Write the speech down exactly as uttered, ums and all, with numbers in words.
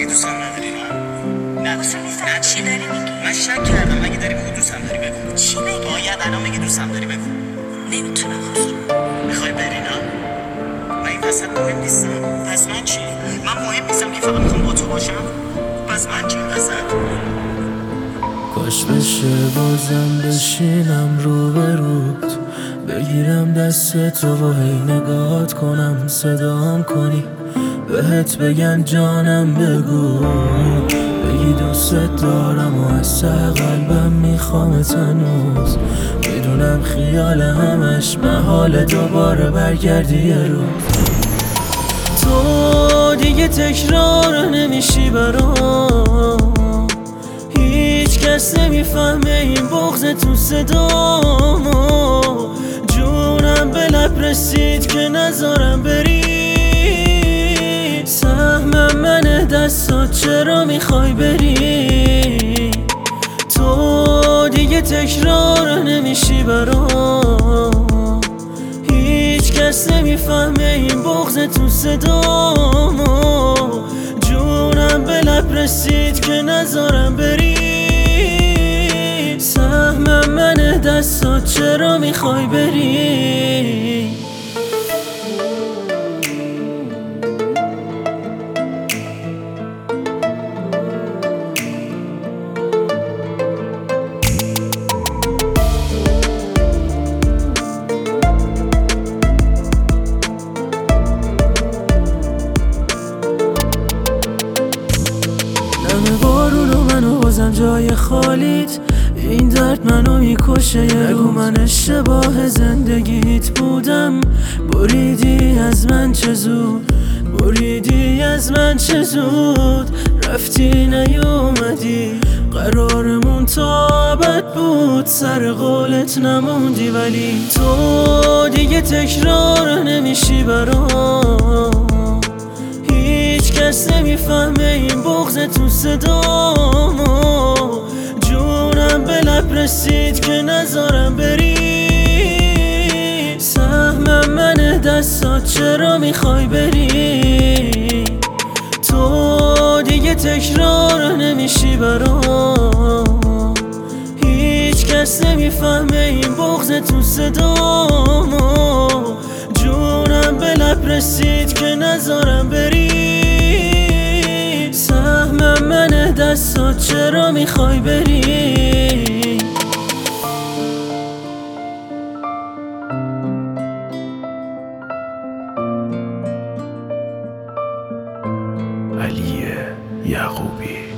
دیگه دوستم نداری نه؟ نه حسین نه چی داری میگی؟ من شک کردم. اگه داری بگو دوستم داری بگو. چی بگم؟ باید الان بگی دوستم داری بگو. نمیتونم خسرو. میخوای بری نه؟ من این وسط مهم نیستم. پس من چی؟ من مهم نیستم که فقط میخوام با تو باشم. پس من چی این وسط؟ کاش بشه بازم بشینم روبروت، بگیرم دست تو و هی نگاهت کنم، صدام کنی بهت بگم جانم بگو، بگی دوست دارم و از ته قلبم میخوامت هنوز. میدونم خیال همش محال دوباره برگردی یه روز. تو دیگه تکرار نمیشی برام، هیچ کس نمیفهمه این بغض تو صدامو. جونم به لب رسید که نذارم بری، سهمم منه دستات چرا میخوای بری. تو دیگه تکرار نمیشی برام، هیچ کس نمیفهمه این بغض تو صدامو. جونم به لب رسید که نذارم بری، سهمم منه دستات چرا میخوای بری. دم بارون و منو بازم جای خالیت، این درد منو میکشه. یه رو من اشتباه زندگیت بودم، بریدی از من چه زود، بریدی از من چه زود. رفتی نیومدی، قرارمون تا ابد بود، سر قولت نموندی. ولی تو دیگه تکرار نمیشی برام، هیچ کس نمیفهمه این بغض تو صدامو. جونم به لب رسید که نذارم بری، سهمم منه دستات چرا میخوای بری. تو دیگه تکرار نمیشی برام، هیچ کس نمیفهمه این بغض تو صدامو. جونم به لب رسید که نذارم بری، سهمم منه دستات چرا میخوای بری. علی یعقوبی.